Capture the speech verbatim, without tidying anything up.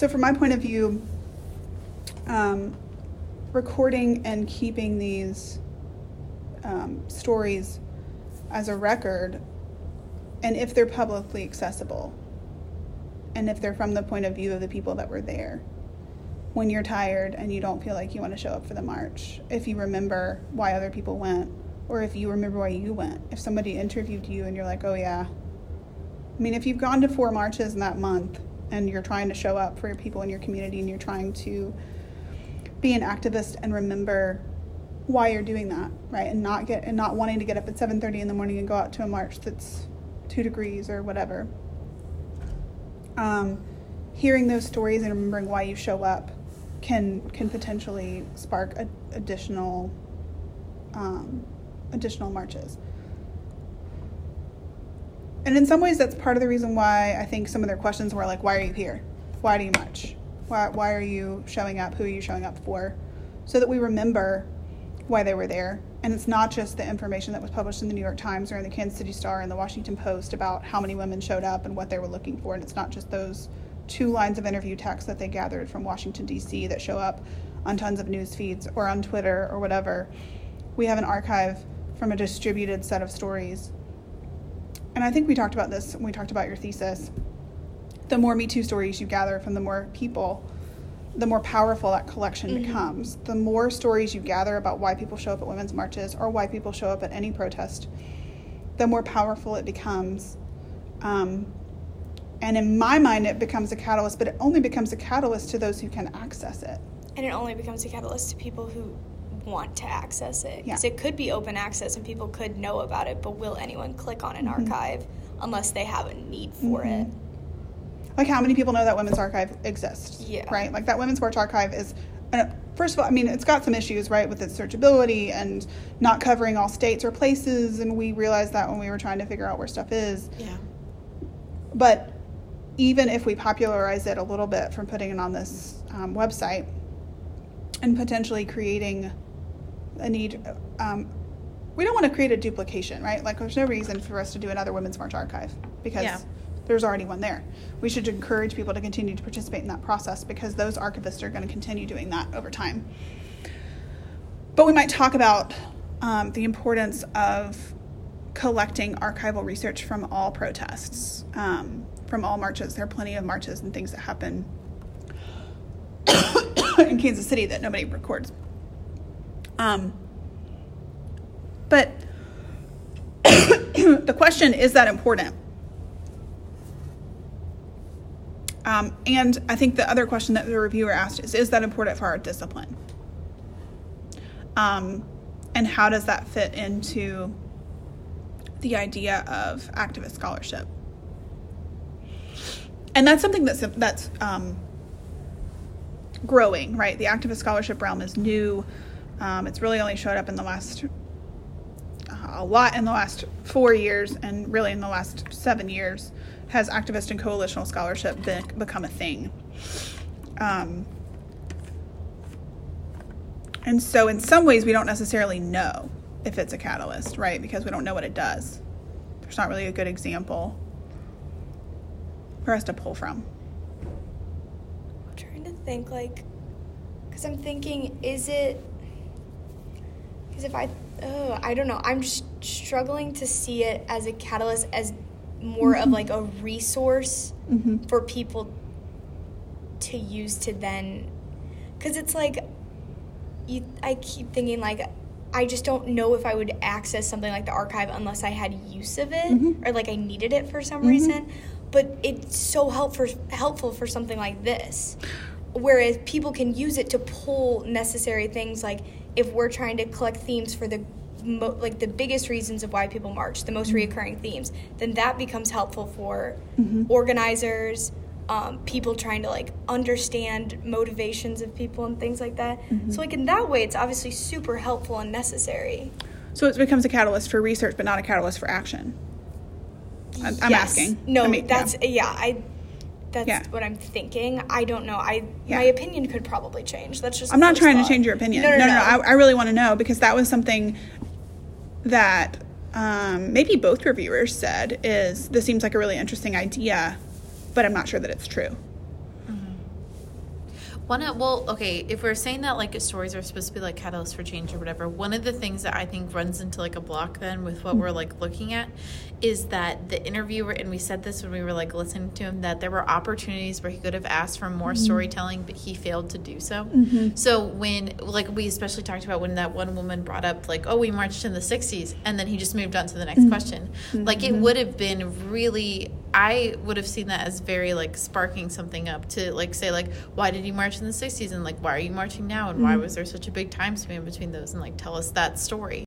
so from my point of view, um, recording and keeping these um, stories as a record, and if they're publicly accessible, and if they're from the point of view of the people that were there, when you're tired and you don't feel like you want to show up for the march, if you remember why other people went, or if you remember why you went, if somebody interviewed you and you're like, oh yeah. I mean, if you've gone to four marches in that month and you're trying to show up for your people in your community and you're trying to be an activist and remember why you're doing that, right? And not get and not wanting to get up at seven thirty in the morning and go out to a march that's two degrees or whatever. Um, hearing those stories and remembering why you show up can can potentially spark a, additional um, additional marches. And in some ways, that's part of the reason why I think some of their questions were like, why are you here? Why do you march? Why, why are you showing up? Who are you showing up for? So that we remember why they were there. And it's not just the information that was published in the New York Times or in the Kansas City Star and the Washington Post about how many women showed up and what they were looking for. And it's not just those two lines of interview text that they gathered from Washington, D C that show up on tons of news feeds or on Twitter or whatever. We have an archive from a distributed set of stories. And I think we talked about this when we talked about your thesis. The more Me Too stories you gather from the more people, the more powerful that collection mm-hmm. becomes. The more stories you gather about why people show up at women's marches or why people show up at any protest, the more powerful it becomes. Um, and in my mind, it becomes a catalyst, but it only becomes a catalyst to those who can access it. And it only becomes a catalyst to people who want to access it. Because yeah. it could be open access and people could know about it, but will anyone click on an mm-hmm. archive unless they have a need for mm-hmm. it? Like, how many people know that Women's Archive exists? Yeah. Right? Like, that Women's March Archive is, uh, first of all, I mean, it's got some issues, right, with its searchability and not covering all states or places, and we realized that when we were trying to figure out where stuff is. Yeah. But even if we popularize it a little bit from putting it on this um, website and potentially creating a need, um, we don't want to create a duplication, right? Like, there's no reason for us to do another Women's March Archive because yeah. there's already one there. We should encourage people to continue to participate in that process because those archivists are going to continue doing that over time. But we might talk about um, the importance of collecting archival research from all protests, um, from all marches. There are plenty of marches and things that happen in Kansas City that nobody records. Um, but the question, is that important? Um, and I think the other question that the reviewer asked is, is that important for our discipline? Um, and how does that fit into the idea of activist scholarship? And that's something that's, that's um, growing, right? The activist scholarship realm is new. Um, it's really only showed up in the last, uh, a lot in the last four years, and really in the last seven years has activist and coalitional scholarship been, become a thing. Um, and so in some ways we don't necessarily know if it's a catalyst, right? Because we don't know what it does. There's not really a good example for us to pull from. I'm trying to think, like, because I'm thinking, is it, because if I, oh, I don't know, I'm just struggling to see it as a catalyst, as more mm-hmm. of like a resource mm-hmm. for people to use to then, because it's like, you, I keep thinking like, I just don't know if I would access something like the archive unless I had use of it mm-hmm. or like I needed it for some mm-hmm. reason. But it's so helpful helpful for something like this, whereas people can use it to pull necessary things. Like if we're trying to collect themes for the mo- like the biggest reasons of why people march, the most mm-hmm. reoccurring themes, then that becomes helpful for mm-hmm. organizers, um, people trying to like understand motivations of people and things like that. Mm-hmm. So like in that way, it's obviously super helpful and necessary. So it becomes a catalyst for research, but not a catalyst for action. I'm, I'm yes. asking. No, I mean, that's yeah. yeah. I that's yeah. what I'm thinking. I don't know. I yeah. my opinion could probably change. That's just. I'm not trying thought. to change your opinion. No, no, no. no, no. no. I, I really want to know because that was something that um, maybe both reviewers said is this seems like a really interesting idea, but I'm not sure that it's true. Mm-hmm. One of, well, okay, if we're saying that like stories are supposed to be like catalysts for change or whatever, one of the things that I think runs into like a block then with what we're like looking at is that the interviewer, and we said this when we were like listening to him, that there were opportunities where he could have asked for more mm-hmm. storytelling, but he failed to do so. Mm-hmm. So when, like we especially talked about when that one woman brought up like, oh, we marched in the sixties, and then he just moved on to the next mm-hmm. question. Mm-hmm. Like it would have been really, I would have seen that as very like sparking something up to like say like, why did you march in the sixties, and like why are you marching now, and mm-hmm. why was there such a big time span between those, and like tell us that story.